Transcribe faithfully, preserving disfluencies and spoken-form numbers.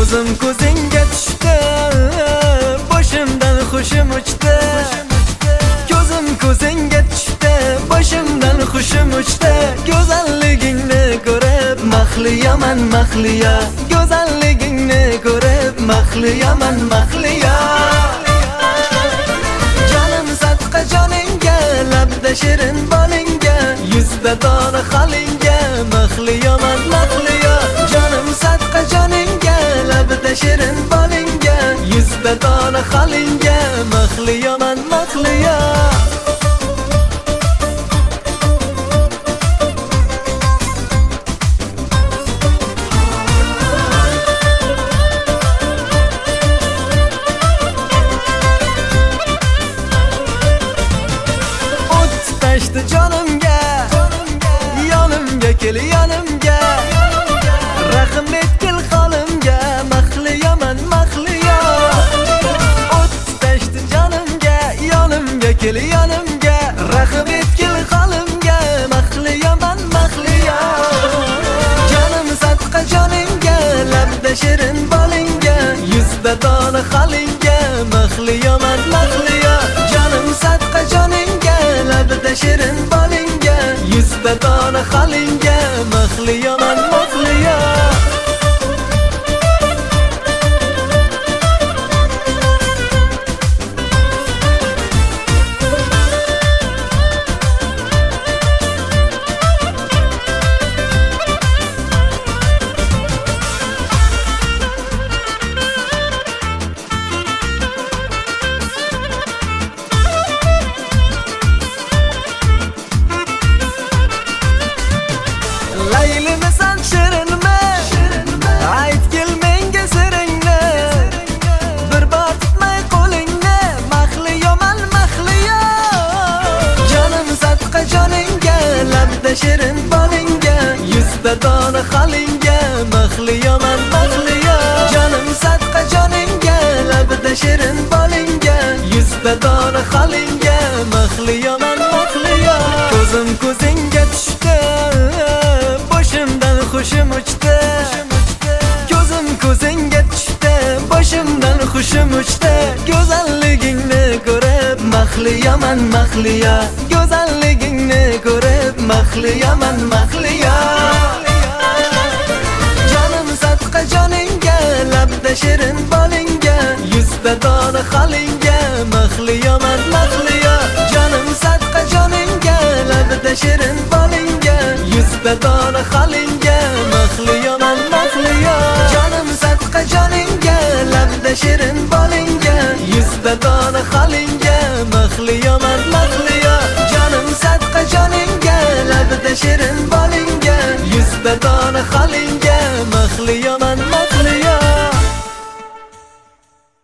Ko'zim ko'zingga tushdi, boshimdan hushim uchdi. Ko'zim ko'zingga tushdi, boshimdan hushim uchdi. Go'zalligingni ko'rib mahliyaman mahliya, go'zalligingni ko'rib mahliyaman mahliya. Jonim sadqa joningga, labda shirin bolingga, yuzda dona halingga mahliyaman mahliya. Jonim sadqa joningga, labda shirin bolingga, yuzda dona halingga mahliyaman mahliya. Jonimga, yonimga kel yonimga, rahim etgil holimga mahliyaman mahliya. O't tashdi jonimga, yonimga kel yonimga, rahim etgil holimga mahliyaman mahliya. Jonim sadqa joningga, labda shirin bolingga, yuzda dona halingga mahliyaman mahliya. Jonim sadqa joningga, labda shirin bolingga, yuzda dona halingga mahliyaman mahliya. Laylimisan shirinmi, aytgil menga siringni, bir bor tutmay qo'lingni mahliyaman mahliya. Jonim sadqa joningga, labda shirin bolingga, yuzda dona halingga mahliyaman mahliya. Jonim sadqa joningga, labda shirin bolingga, yuzda dona halingga mahliyaman mahliya. Ko'zim ko'zingga tushdi, boshimdan hushim uchdi. Ko'zim ko'zingga tushdi, boshimdan hushim uchdi. Go'zalligingni ko'rib mahliyaman mahliya, go'zalligingni ko'rib mahliyaman mahliya. Jonim sadqa joningga, labda shirin bolingga, yuzda dona halingga mahliyaman mahliya. Jonim sadqa joningga, labda shirin bolingga, yuzda dona halingga